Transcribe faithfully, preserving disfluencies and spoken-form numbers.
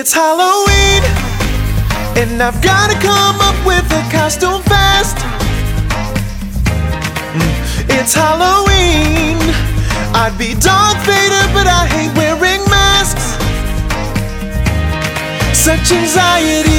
It's Halloween, and I've gotta come up with a costume fast. It's Halloween, I'd be Darth Vader, but I hate wearing masks. Such anxiety